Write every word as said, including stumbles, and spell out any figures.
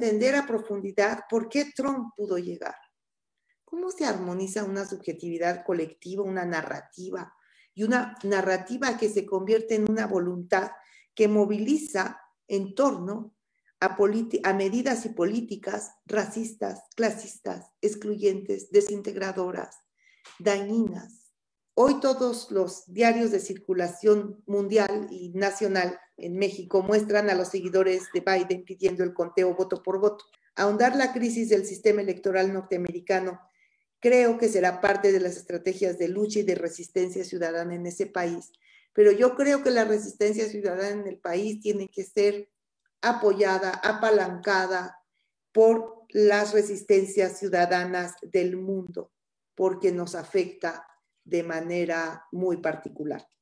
entender a profundidad por qué Trump pudo llegar. ¿Cómo se armoniza una subjetividad colectiva, una narrativa, y una narrativa que se convierte en una voluntad que moviliza en torno a, a medidas y políticas racistas, clasistas, excluyentes, desintegradoras, dañinas? Hoy todos los diarios de circulación mundial y nacional en México muestran a los seguidores de Biden pidiendo el conteo voto por voto. Ahondar la crisis del sistema electoral norteamericano creo que será parte de las estrategias de lucha y de resistencia ciudadana en ese país. Pero yo creo que la resistencia ciudadana en el país tiene que ser apoyada, apalancada por las resistencias ciudadanas del mundo, porque nos afecta de manera muy particular.